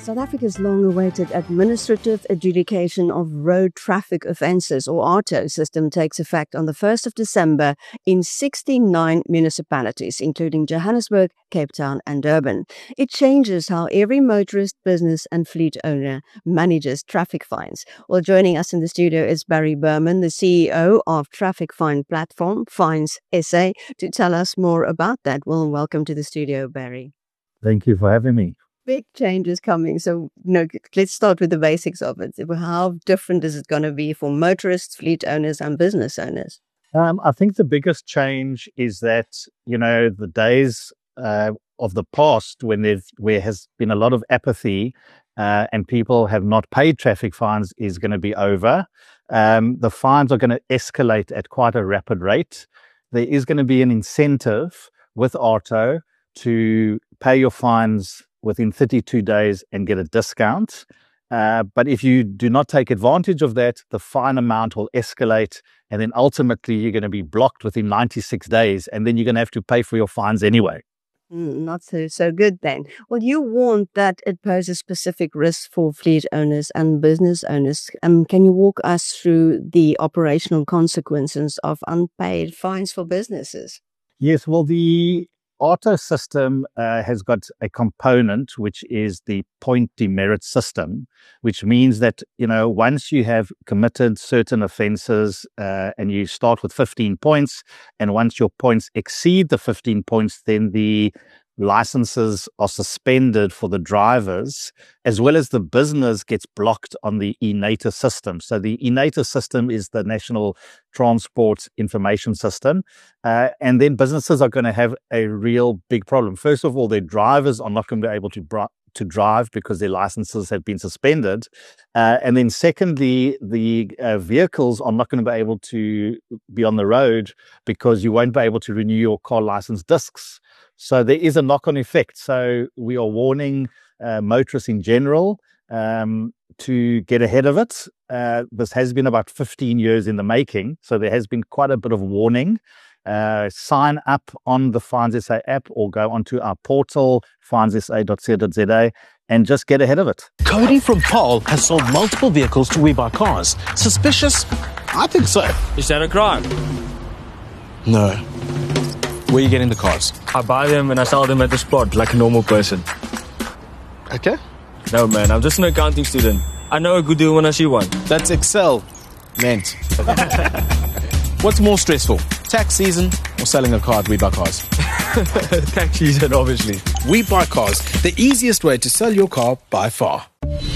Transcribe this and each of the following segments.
South Africa's long-awaited administrative adjudication of road traffic offences, or ARTO, system takes effect on the 1st of December in 69 municipalities, including Johannesburg, Cape Town and Durban. It changes how every motorist, business and fleet owner manages traffic fines. Well, joining us in the studio is Barry Berman, the CEO of traffic fine platform Fines SA, to tell us more about that. Well, welcome to the studio, Barry. Thank you for having me. Big changes coming. So, let's start with the basics of it. How different is it going to be for motorists, fleet owners and business owners? I think the biggest change is that, the days of the past when there has been a lot of apathy and people have not paid traffic fines is going to be over. The fines are going to escalate at quite a rapid rate. There is going to be an incentive with ARTO to pay your fines within 32 days and get a discount. But if you do not take advantage of that, the fine amount will escalate, and then ultimately you're going to be blocked within 96 days, and then you're going to have to pay for your fines anyway. Not so good then. Well, you warned that it poses specific risks for fleet owners and business owners. Can you walk us through the operational consequences of unpaid fines for businesses? Yes, well, the ARTO system has got a component which is the point demerit system, which means that, once you have committed certain offences and you start with 15 points, and once your points exceed the 15 points, then the licenses are suspended for the drivers, as well as the business gets blocked on the eNator system. So the eNator system is the National Transport Information System. And then businesses are going to have a real big problem. First of all, their drivers are not going to be able to drive because their licenses have been suspended. And then secondly, the vehicles are not going to be able to be on the road because you won't be able to renew your car license discs. So there is a knock-on effect. So we are warning motorists in general to get ahead of it. This has been about 15 years in the making, so there has been quite a bit of warning. Sign up on the Fines SA app or go onto our portal, finessa.co.za, and just get ahead of it. Cody from Paul has sold multiple vehicles to WeBuyCars. Suspicious? I think so. Is that a crime? No. Where are you getting the cars? I buy them and I sell them at the spot like a normal person. Okay. No, man, I'm just an accounting student. I know a good deal when I see one. That's Excel meant. What's more stressful, tax season or selling a car at WeBuyCars? Tax season, obviously. WeBuyCars, the easiest way to sell your car by far.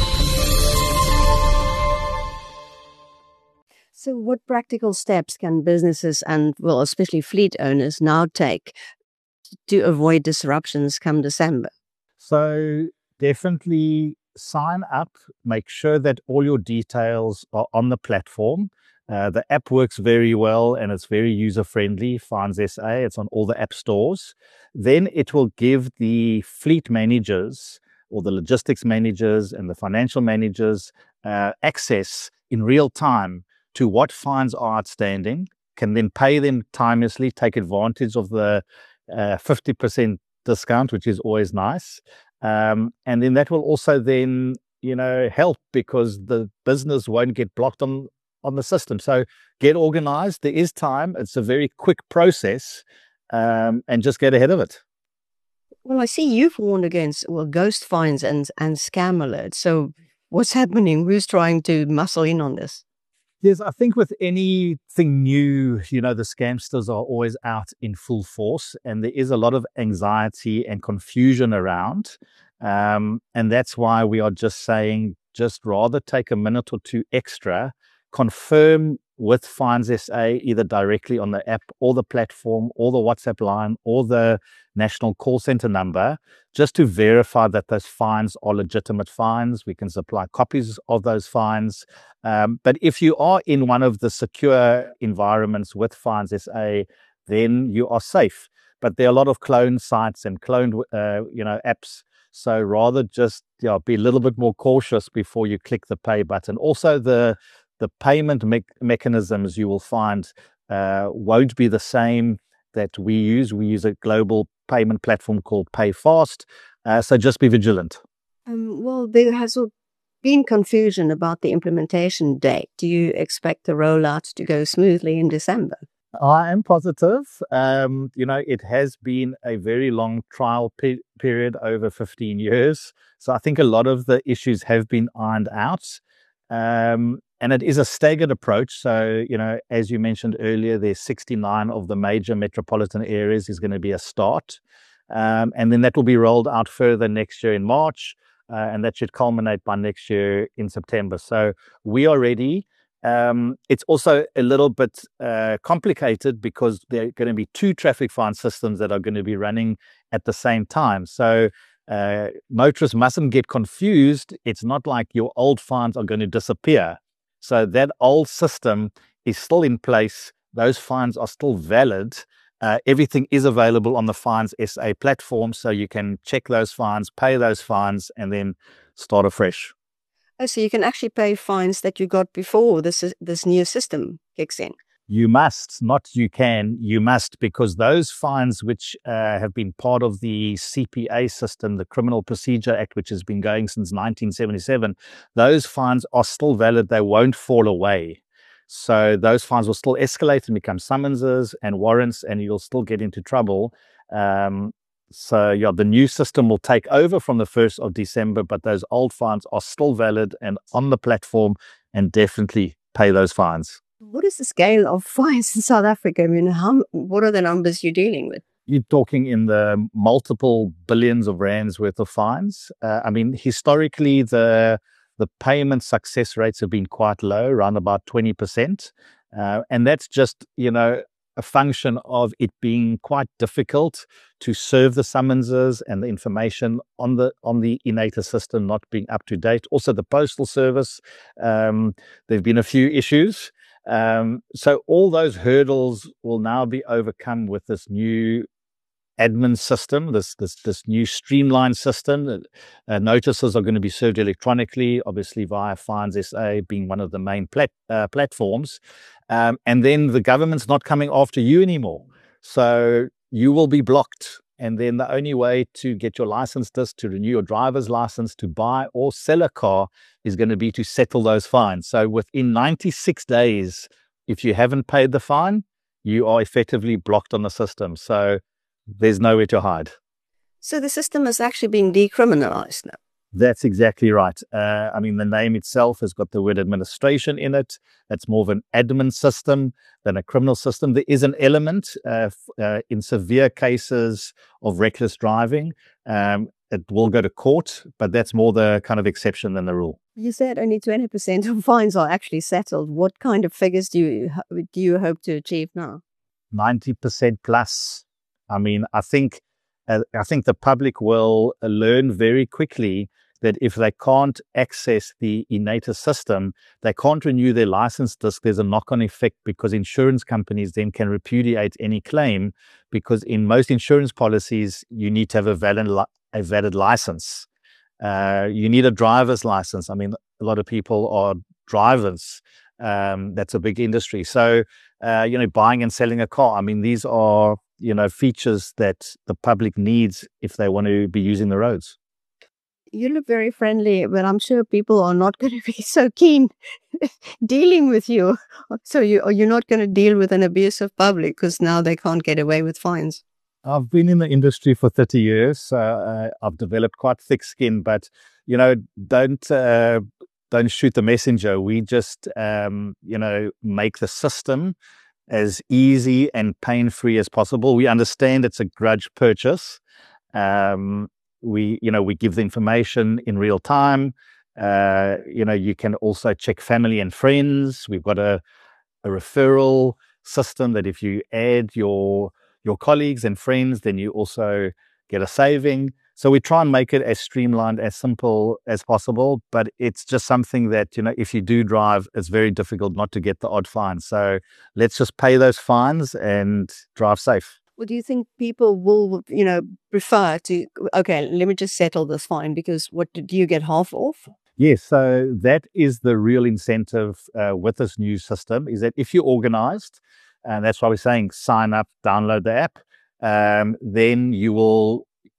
So what practical steps can businesses and, especially fleet owners now take to avoid disruptions come December? So definitely sign up, make sure that all your details are on the platform. The app works very well and it's very user-friendly, Fines SA. It's on all the app stores. Then it will give the fleet managers or the logistics managers and the financial managers access in real time to what fines are outstanding, can then pay them timelessly, take advantage of the 50% discount, which is always nice. And then that will also then, help because the business won't get blocked on the system. So get organized. There is time. It's a very quick process, and just get ahead of it. Well, I see you've warned against ghost fines and scam alerts. So what's happening? Who's trying to muscle in on this? Yes, I think with anything new, the scamsters are always out in full force, and there is a lot of anxiety and confusion around. And that's why we are just saying, just rather take a minute or two extra, confirm with Fines SA, either directly on the app or the platform or the WhatsApp line or the national call center number, just to verify that those fines are legitimate fines. We can supply copies of those fines. But if you are in one of the secure environments with Fines SA, then you are safe. But there are a lot of cloned sites and cloned, apps. So rather just be a little bit more cautious before you click the pay button. Also, the payment mechanisms you will find won't be the same that we use. We use a global payment platform called PayFast. So just be vigilant. Well, there has been confusion about the implementation date. Do you expect the rollout to go smoothly in December? I am positive. It has been a very long trial period over 15 years. So I think a lot of the issues have been ironed out. And it is a staggered approach. So, as you mentioned earlier, there's 69 of the major metropolitan areas is going to be a start. And then that will be rolled out further next year in March. And that should culminate by next year in September. So we are ready. It's also a little bit complicated because there are going to be two traffic fine systems that are going to be running at the same time. So motorists mustn't get confused. It's not like your old fines are going to disappear. So that old system is still in place. Those fines are still valid. Everything is available on the Fines SA platform, so you can check those fines, pay those fines, and then start afresh. Oh, so you can actually pay fines that you got before this new system kicks in? You must, not you can, you must, because those fines which have been part of the CPA system, the Criminal Procedure Act, which has been going since 1977, those fines are still valid. They won't fall away. So those fines will still escalate and become summonses and warrants, and you'll still get into trouble. The new system will take over from the 1st of December, but those old fines are still valid and on the platform, and definitely pay those fines. What is the scale of fines in South Africa? I mean, what are the numbers you're dealing with? You're talking in the multiple billions of rands worth of fines. Historically, the payment success rates have been quite low, around about 20%. And that's just, a function of it being quite difficult to serve the summonses and the information on the eNator system not being up to date. Also, the postal service, there've been a few issues. So all those hurdles will now be overcome with this new admin system, this new streamlined system. Notices are going to be served electronically, obviously via Fines SA being one of the main platforms. And then the government's not coming after you anymore. So you will be blocked. And then the only way to get your license disc, to renew your driver's license, to buy or sell a car is going to be to settle those fines. So within 96 days, if you haven't paid the fine, you are effectively blocked on the system. So there's nowhere to hide. So the system is actually being decriminalized now. That's exactly right. The name itself has got the word administration in it. It's more of an admin system than a criminal system. There is an element in severe cases of reckless driving. It will go to court, but that's more the kind of exception than the rule. You said only 20% of fines are actually settled. What kind of figures do you hope to achieve now? 90% plus. I think the public will learn very quickly that if they can't access the eNator system, they can't renew their license disc. There's a knock-on effect because insurance companies then can repudiate any claim, because in most insurance policies, you need to have a valid license. You need a driver's license. A lot of people are drivers. That's a big industry. So, buying and selling a car, these are features that the public needs if they want to be using the roads. You look very friendly, but I'm sure people are not going to be so keen dealing with you. So you're not going to deal with an abusive public because now they can't get away with fines. I've been in the industry for 30 years. So I've developed quite thick skin, but, don't shoot the messenger. We just, make the system as easy and pain-free as possible. We understand it's a grudge purchase. We give the information in real time. You can also check family and friends. We've got a referral system that if you add your colleagues and friends, then you also get a saving. So we try and make it as streamlined, as simple as possible, but it's just something that, if you do drive, it's very difficult not to get the odd fine. So let's just pay those fines and drive safe. Well, do you think people will, prefer to, okay, let me just settle this fine, because what do you get half off? Yes, so that is the real incentive with this new system, is that if you're organized, and that's why we're saying sign up, download the app, then you will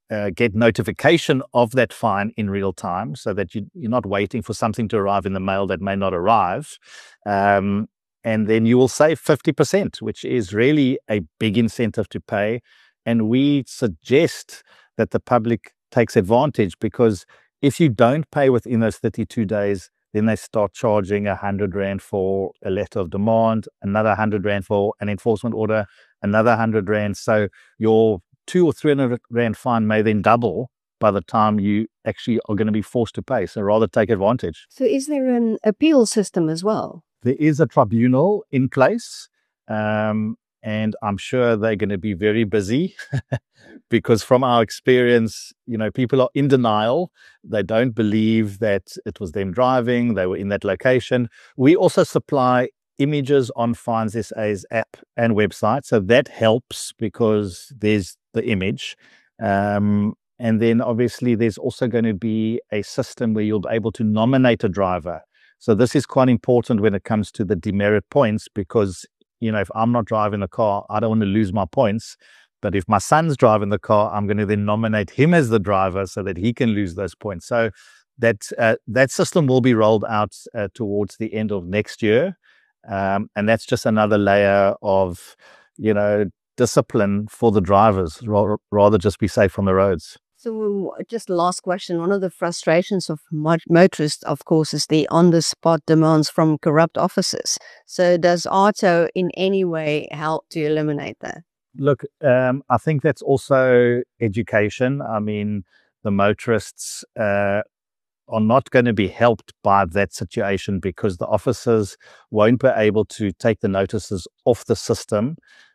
get notification of that fine in real time, so that you're not waiting for something to arrive in the mail that may not arrive. And then you will save 50%, which is really a big incentive to pay. And we suggest that the public takes advantage, because if you don't pay within those 32 days, then they start charging 100 Rand for a letter of demand, another 100 Rand for an enforcement order, another 100 Rand. So your 200 or 300 Rand fine may then double by the time you actually are going to be forced to pay. So rather take advantage. So is there an appeal system as well? There is a tribunal in place, and I'm sure they're going to be very busy because from our experience, people are in denial. They don't believe that it was them driving, they were in that location. We also supply images on Fines SA's app and website, so that helps because there's the image. And then obviously there's also going to be a system where you'll be able to nominate a driver. So this is quite important when it comes to the demerit points, because if I'm not driving the car, I don't want to lose my points. But if my son's driving the car, I'm going to then nominate him as the driver so that he can lose those points. So that system will be rolled out towards the end of next year. And that's just another layer of, discipline for the drivers, rather just be safe on the roads. So just last question. One of the frustrations of motorists, of course, is the on-the-spot demands from corrupt officers. So does ARTO in any way help to eliminate that? Look, I think that's also education. I mean, the motorists are not going to be helped by that situation because the officers won't be able to take the notices off the system.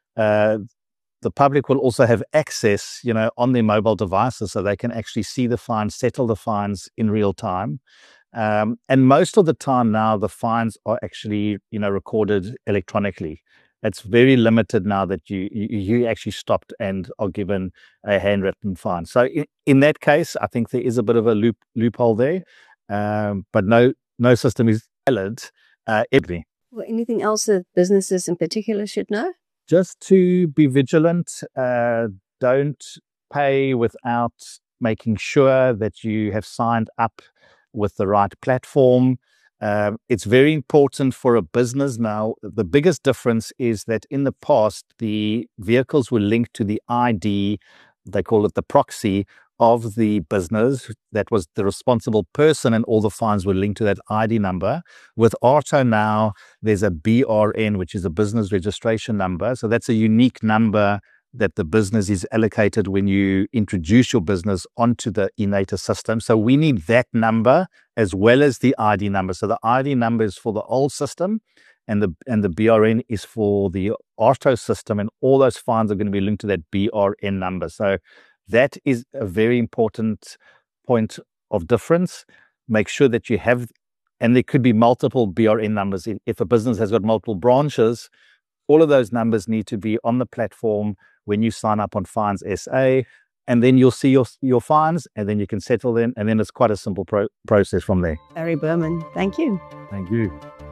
The public will also have access, on their mobile devices, so they can actually see the fines, settle the fines in real time. And most of the time now, the fines are actually, recorded electronically. It's very limited now that you actually stopped and are given a handwritten fine. So in that case, I think there is a bit of a loophole there, but no system is valid. Well, anything else that businesses in particular should know? Just to be vigilant. Don't pay without making sure that you have signed up with the right platform. It's very important for a business now. The biggest difference is that in the past, the vehicles were linked to the ID, they call it the proxy, of the business. That was the responsible person, and all the fines were linked to that ID number. With ARTO now, there's a BRN, which is a business registration number. So that's a unique number that the business is allocated when you introduce your business onto the eNaTIS system. So we need that number as well as the ID number. So the ID number is for the old system, and the BRN is for the ARTO system, and all those fines are going to be linked to that BRN number. So that is a very important point of difference. Make sure that you have, and there could be multiple BRN numbers. If a business has got multiple branches, all of those numbers need to be on the platform when you sign up on Fines SA, and then you'll see your fines, and then you can settle them, and then it's quite a simple process from there. Barry Berman, thank you. Thank you.